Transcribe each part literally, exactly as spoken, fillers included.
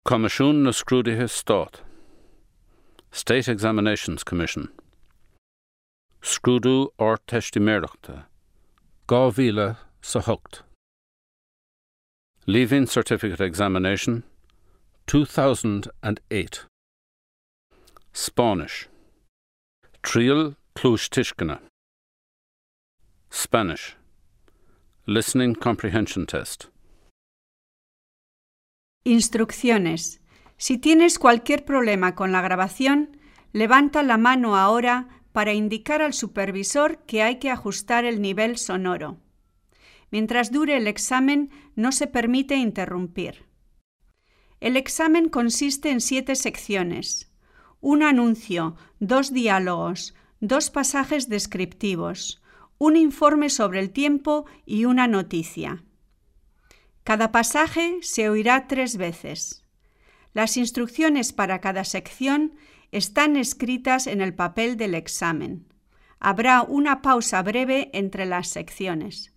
Comisiún na Scrúdaithe Stáit. State Examinations Commission. Scrúdú or Testiméireachta. Dhá mhíle sa hocht. Leaving Certificate Examination, two thousand eight. Spanish. Trial Cluj Tishkana. Spanish. Listening Comprehension Test. Instrucciones. Si tienes cualquier problema con la grabación, levanta la mano ahora para indicar al supervisor que hay que ajustar el nivel sonoro. Mientras dure el examen, no se permite interrumpir. El examen consiste en siete secciones: un anuncio, dos diálogos, dos pasajes descriptivos, un informe sobre el tiempo y una noticia. Cada pasaje se oirá tres veces. Las instrucciones para cada sección están escritas en el papel del examen. Habrá una pausa breve entre las secciones.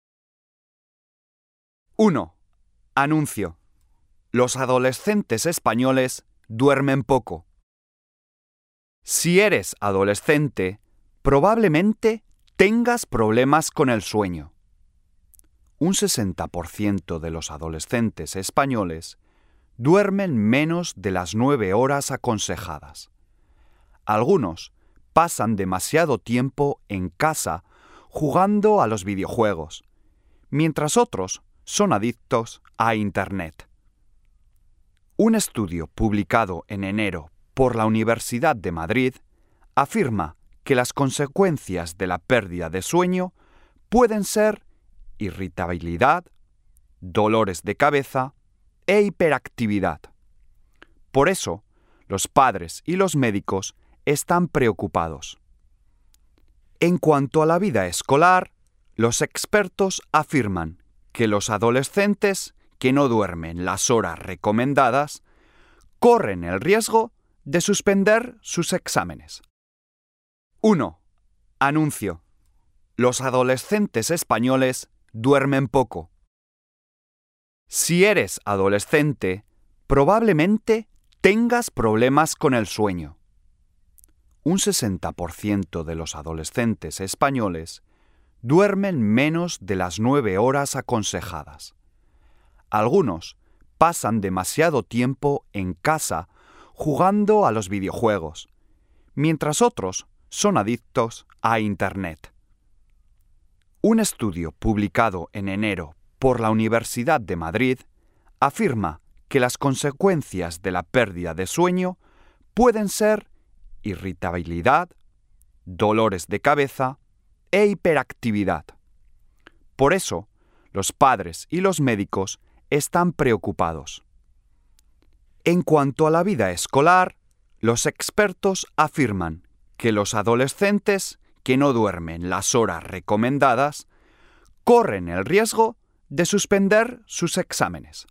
uno. Anuncio. Los adolescentes españoles duermen poco. Si eres adolescente, probablemente tengas problemas con el sueño. Un sesenta por ciento de los adolescentes españoles duermen menos de las nueve horas aconsejadas. Algunos pasan demasiado tiempo en casa jugando a los videojuegos, mientras otros son adictos a Internet. Un estudio publicado en enero por la Universidad de Madrid afirma que las consecuencias de la pérdida de sueño pueden ser irritabilidad, dolores de cabeza e hiperactividad. Por eso, los padres y los médicos están preocupados. En cuanto a la vida escolar, los expertos afirman que los adolescentes que no duermen las horas recomendadas corren el riesgo de suspender sus exámenes. uno. Anuncio. Los adolescentes españoles duermen poco. Si eres adolescente, probablemente tengas problemas con el sueño. Un sesenta por ciento de los adolescentes españoles duermen menos de las nueve horas aconsejadas. Algunos pasan demasiado tiempo en casa jugando a los videojuegos, mientras otros son adictos a Internet. Un estudio publicado en enero por la Universidad de Madrid afirma que las consecuencias de la pérdida de sueño pueden ser irritabilidad, dolores de cabeza e hiperactividad. Por eso, los padres y los médicos están preocupados. En cuanto a la vida escolar, los expertos afirman que los adolescentes que no duermen las horas recomendadas corren el riesgo de suspender sus exámenes.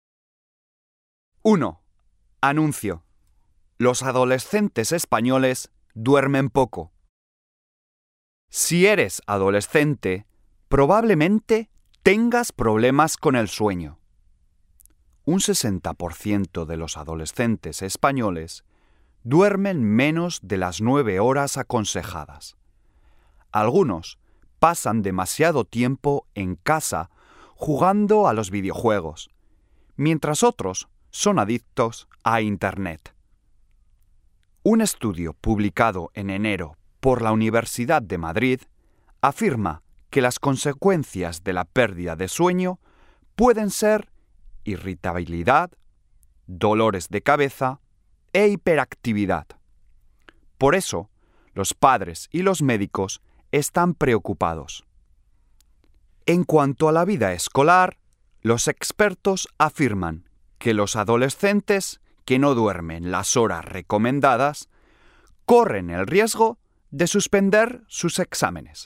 uno. Anuncio. Los adolescentes españoles duermen poco. Si eres adolescente, probablemente tengas problemas con el sueño. Un sesenta por ciento de los adolescentes españoles duermen menos de las nueve horas aconsejadas. Algunos pasan demasiado tiempo en casa jugando a los videojuegos, mientras otros son adictos a Internet. Un estudio publicado en enero por la Universidad de Madrid afirma que las consecuencias de la pérdida de sueño pueden ser irritabilidad, dolores de cabeza e hiperactividad. Por eso, los padres y los médicos están preocupados. En cuanto a la vida escolar, los expertos afirman que los adolescentes que no duermen las horas recomendadas corren el riesgo de suspender sus exámenes.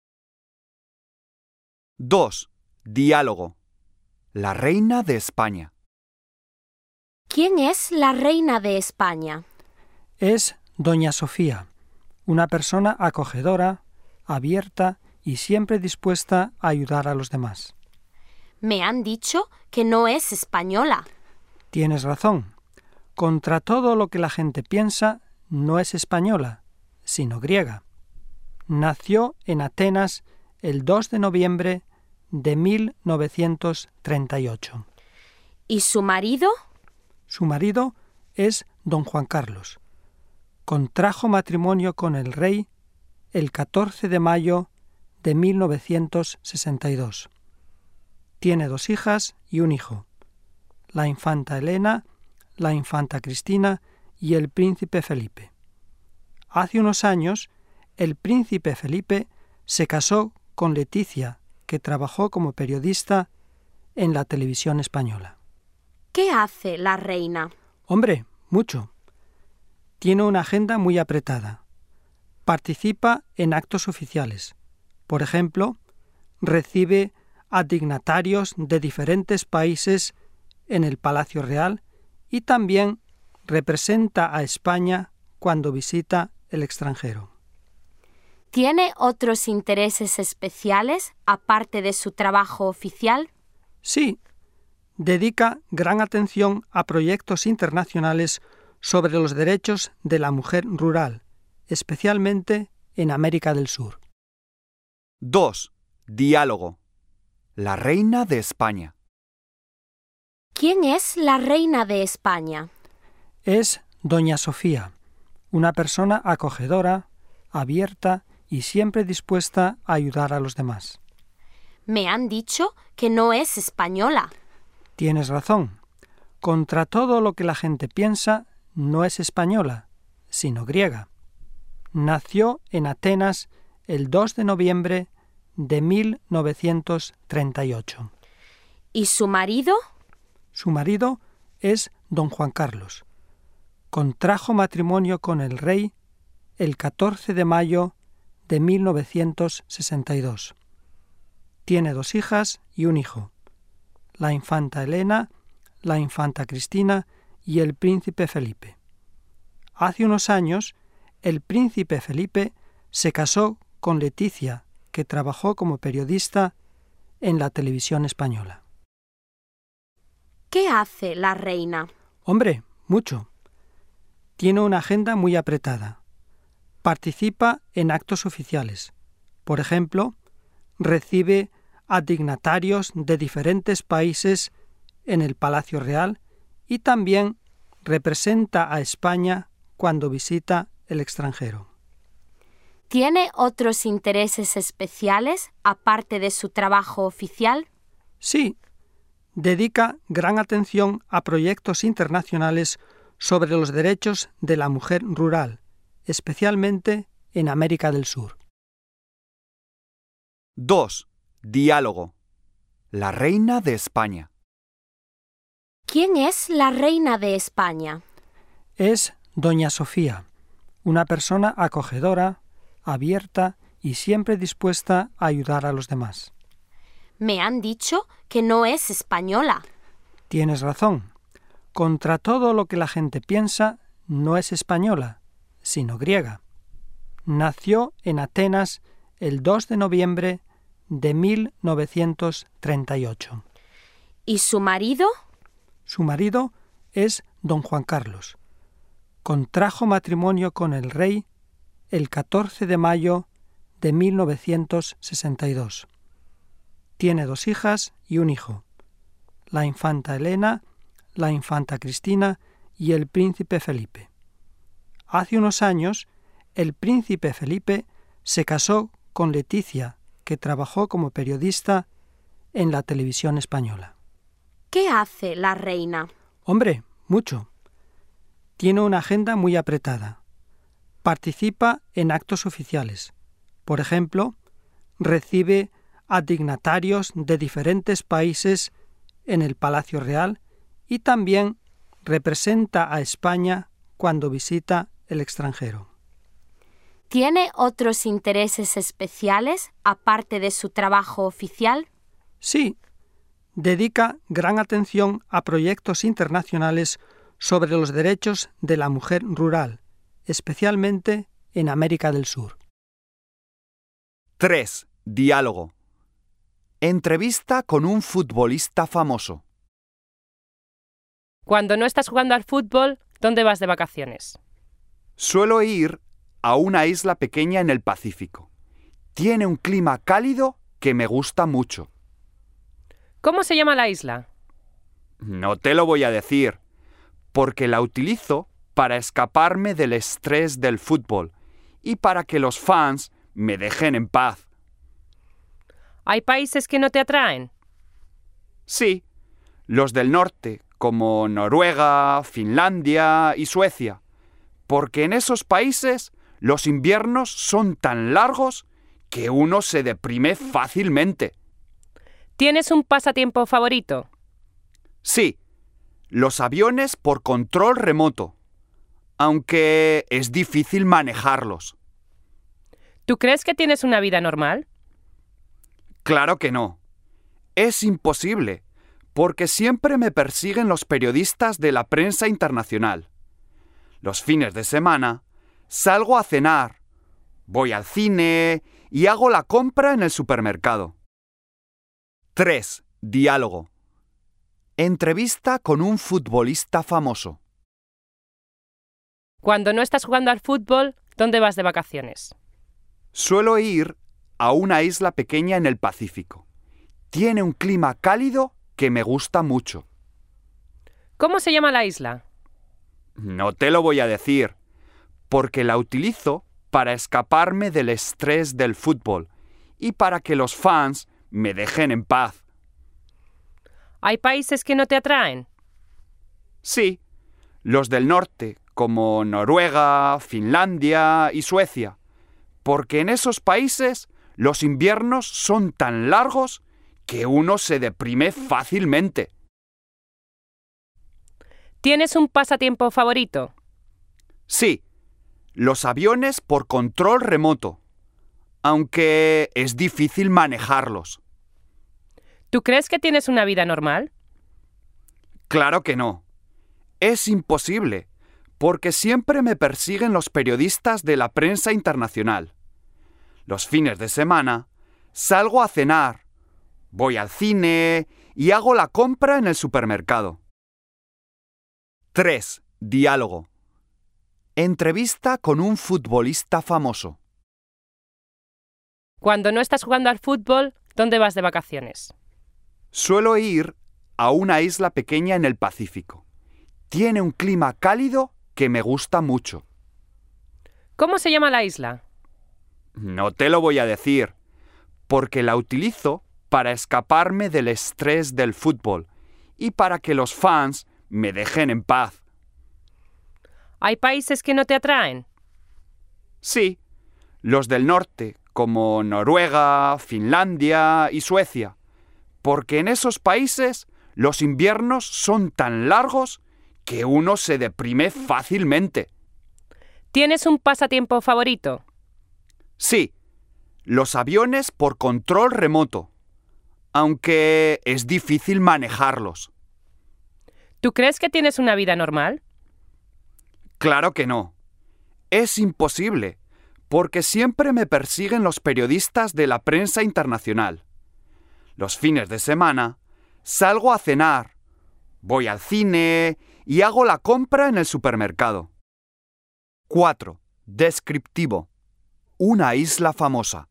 dos. Diálogo. La reina de España. ¿Quién es la reina de España? Es Doña Sofía, una persona acogedora, abierta y siempre dispuesta a ayudar a los demás. Me han dicho que no es española. Tienes razón. Contra todo lo que la gente piensa, no es española, sino griega. Nació en Atenas el dos de noviembre de mil novecientos treinta y ocho. ¿Y su marido? Su marido es don Juan Carlos. Contrajo matrimonio con el rey el catorce de mayo de mil novecientos sesenta y dos. Tiene dos hijas y un hijo, la infanta Elena, la infanta Cristina y el príncipe Felipe. Hace unos años, el príncipe Felipe se casó con Leticia, que trabajó como periodista en la televisión española. ¿Qué hace la reina? Hombre, mucho. Tiene una agenda muy apretada. Participa en actos oficiales. Por ejemplo, recibe a dignatarios de diferentes países en el Palacio Real y también representa a España cuando visita el extranjero. ¿Tiene otros intereses especiales aparte de su trabajo oficial? Sí, dedica gran atención a proyectos internacionales sobre los derechos de la mujer rural, especialmente en América del Sur. dos. Diálogo. La reina de España. ¿Quién es la reina de España? Es doña Sofía, una persona acogedora, abierta y siempre dispuesta a ayudar a los demás. Me han dicho que no es española. Tienes razón. Contra todo lo que la gente piensa, no es española, sino griega. Nació en Atenas el dos de noviembre de mil novecientos treinta y ocho. ¿Y su marido? Su marido es don Juan Carlos. Contrajo matrimonio con el rey el catorce de mayo de mil novecientos sesenta y dos. Tiene dos hijas y un hijo, la infanta Elena, la infanta Cristina y el príncipe Felipe. Hace unos años, el príncipe Felipe se casó con Leticia, que trabajó como periodista en la televisión española. ¿Qué hace la reina? Hombre, mucho. Tiene una agenda muy apretada. Participa en actos oficiales. Por ejemplo, recibe a dignatarios de diferentes países en el Palacio Real y también representa a España cuando visita el extranjero. ¿Tiene otros intereses especiales aparte de su trabajo oficial? Sí, dedica gran atención a proyectos internacionales sobre los derechos de la mujer rural, especialmente en América del Sur. dos. Diálogo. La reina de España. ¿Quién es la reina de España? Es doña Sofía, una persona acogedora, abierta y siempre dispuesta a ayudar a los demás. Me han dicho que no es española. Tienes razón. Contra todo lo que la gente piensa, no es española, sino griega. Nació en Atenas el dos de noviembre de mil novecientos treinta y ocho. ¿Y su marido? Su marido es don Juan Carlos. Contrajo matrimonio con el rey el catorce de mayo de mil novecientos sesenta y dos. Tiene dos hijas y un hijo, la infanta Elena, la infanta Cristina y el príncipe Felipe. Hace unos años, el príncipe Felipe se casó con Leticia, que trabajó como periodista en la televisión española. ¿Qué hace la reina? Hombre, mucho. Tiene una agenda muy apretada. Participa en actos oficiales. Por ejemplo, recibe a dignatarios de diferentes países en el Palacio Real y también representa a España cuando visita el extranjero. ¿Tiene otros intereses especiales aparte de su trabajo oficial? Sí, dedica gran atención a proyectos internacionales sobre los derechos de la mujer rural, especialmente en América del Sur. tres. Diálogo. Entrevista con un futbolista famoso. Cuando no estás jugando al fútbol, ¿dónde vas de vacaciones? Suelo ir a una isla pequeña en el Pacífico. Tiene un clima cálido que me gusta mucho. ¿Cómo se llama la isla? No te lo voy a decir, porque la utilizo para escaparme del estrés del fútbol y para que los fans me dejen en paz. ¿Hay países que no te atraen? Sí, los del norte, como Noruega, Finlandia y Suecia, porque en esos países los inviernos son tan largos que uno se deprime fácilmente. ¿Tienes un pasatiempo favorito? Sí, los aviones por control remoto, aunque es difícil manejarlos. ¿Tú crees que tienes una vida normal? Claro que no. Es imposible, porque siempre me persiguen los periodistas de la prensa internacional. Los fines de semana salgo a cenar, voy al cine y hago la compra en el supermercado. tres. Diálogo. Entrevista con un futbolista famoso. Cuando no estás jugando al fútbol, ¿dónde vas de vacaciones? Suelo ir a una isla pequeña en el Pacífico. Tiene un clima cálido que me gusta mucho. ¿Cómo se llama la isla? No te lo voy a decir, porque la utilizo para escaparme del estrés del fútbol y para que los fans me dejen en paz. ¿Hay países que no te atraen? Sí, los del norte, como Noruega, Finlandia y Suecia, porque en esos países los inviernos son tan largos que uno se deprime fácilmente. ¿Tienes un pasatiempo favorito? Sí, los aviones por control remoto, aunque es difícil manejarlos. ¿Tú crees que tienes una vida normal? Claro que no. Es imposible, porque siempre me persiguen los periodistas de la prensa internacional. Los fines de semana salgo a cenar, voy al cine y hago la compra en el supermercado. tres. Diálogo. Entrevista con un futbolista famoso. Cuando no estás jugando al fútbol, ¿dónde vas de vacaciones? Suelo ir a una isla pequeña en el Pacífico. Tiene un clima cálido que me gusta mucho. ¿Cómo se llama la isla? No te lo voy a decir, porque la utilizo para escaparme del estrés del fútbol y para que los fans me dejen en paz. ¿Hay países que no te atraen? Sí, los del norte, como Noruega, Finlandia y Suecia, porque en esos países los inviernos son tan largos que uno se deprime fácilmente. ¿Tienes un pasatiempo favorito? Sí, los aviones por control remoto, aunque es difícil manejarlos. ¿Tú crees que tienes una vida normal? Claro que no. Es imposible, porque siempre me persiguen los periodistas de la prensa internacional. Los fines de semana salgo a cenar, voy al cine y hago la compra en el supermercado. cuatro. Descriptivo. Una isla famosa.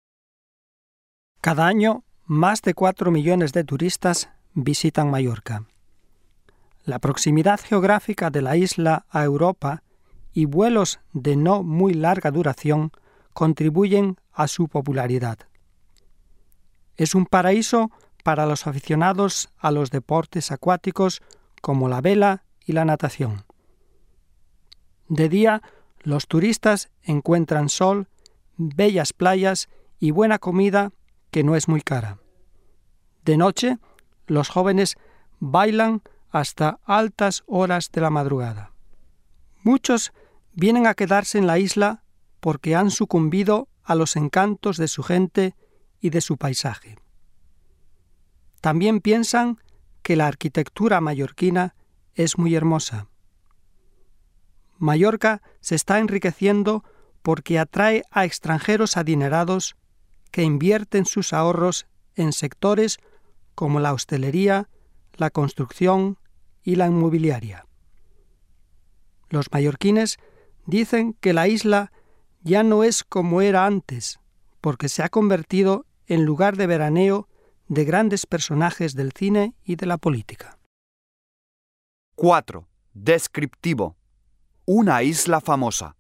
Cada año, más de cuatro millones de turistas visitan Mallorca. La proximidad geográfica de la isla a Europa y vuelos de no muy larga duración contribuyen a su popularidad. Es un paraíso para los aficionados a los deportes acuáticos como la vela y la natación. De día, los turistas encuentran sol, bellas playas y buena comida que no es muy cara. De noche, los jóvenes bailan hasta altas horas de la madrugada. Muchos vienen a quedarse en la isla porque han sucumbido a los encantos de su gente y de su paisaje. También piensan que la arquitectura mallorquina es muy hermosa. Mallorca se está enriqueciendo porque atrae a extranjeros adinerados que invierten sus ahorros en sectores como la hostelería, la construcción y la inmobiliaria. Los mallorquines dicen que la isla ya no es como era antes, porque se ha convertido en lugar de veraneo de grandes personajes del cine y de la política. cuatro. Descriptivo. Una isla famosa.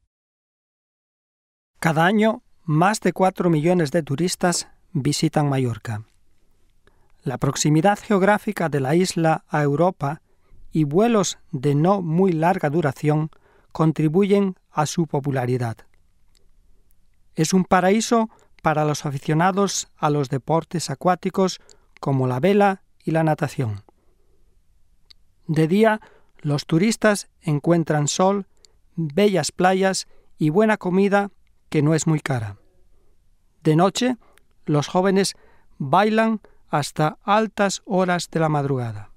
Cada año, más de cuatro millones de turistas visitan Mallorca. La proximidad geográfica de la isla a Europa y vuelos de no muy larga duración contribuyen a su popularidad. Es un paraíso para los aficionados a los deportes acuáticos como la vela y la natación. De día, los turistas encuentran sol, bellas playas y buena comida que no es muy cara. De noche, los jóvenes bailan hasta altas horas de la madrugada.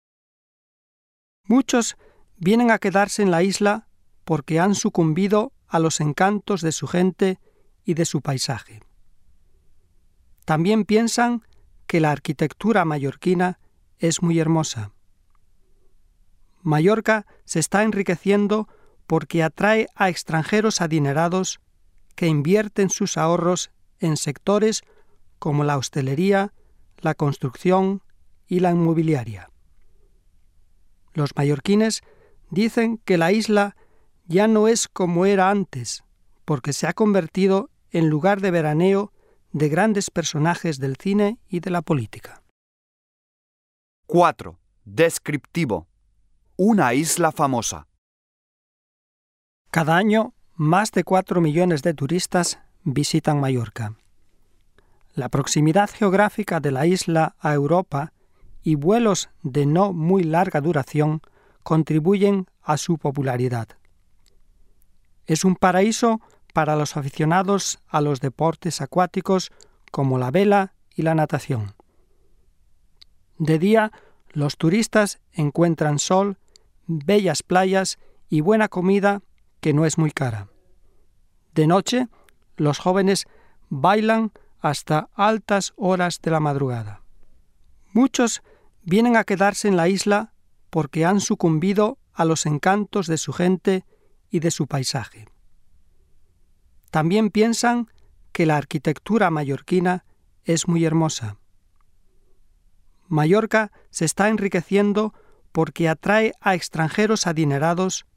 Muchos vienen a quedarse en la isla porque han sucumbido a los encantos de su gente y de su paisaje. También piensan que la arquitectura mallorquina es muy hermosa. Mallorca se está enriqueciendo porque atrae a extranjeros adinerados que invierten sus ahorros en sectores como la hostelería, la construcción y la inmobiliaria. Los mallorquines dicen que la isla ya no es como era antes, porque se ha convertido en lugar de veraneo de grandes personajes del cine y de la política. cuatro. Descriptivo. Una isla famosa. Cada año, más de cuatro millones de turistas visitan Mallorca. La proximidad geográfica de la isla a Europa y vuelos de no muy larga duración contribuyen a su popularidad. Es un paraíso para los aficionados a los deportes acuáticos como la vela y la natación. De día, los turistas encuentran sol, bellas playas y buena comida que no es muy cara. De noche, los jóvenes bailan hasta altas horas de la madrugada. Muchos vienen a quedarse en la isla porque han sucumbido a los encantos de su gente y de su paisaje. También piensan que la arquitectura mallorquina es muy hermosa. Mallorca se está enriqueciendo porque atrae a extranjeros adinerados